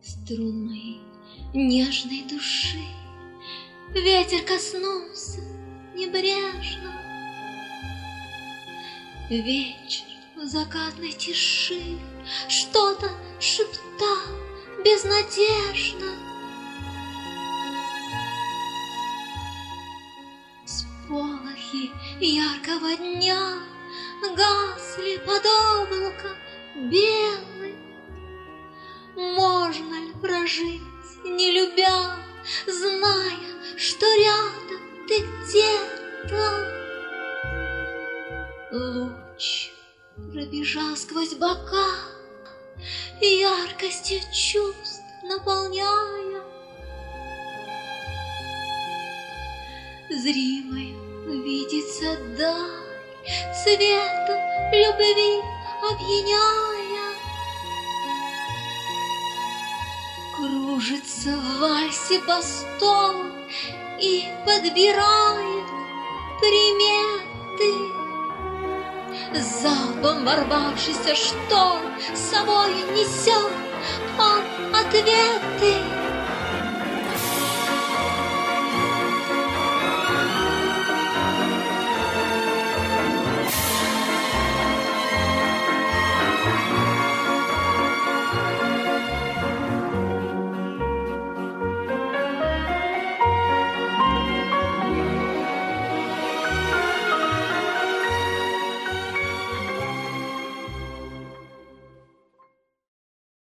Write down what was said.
Струн моей нежной души ветер коснулся небрежно. Вечер в закатной тиши что-то шептал безнадежно. Сполохи яркого дня гасли под облаком белым. Можно ли прожить, не любя, зная, что рядом ты где-то? Луч пробежал сквозь бока, яркостью чувств наполняя. Зримою видится даль, цветом любви опьяняя. Кружится в вальсе по столу и подбирает приметы. Залпом ворвавшийся шторм с собой несет он ответы.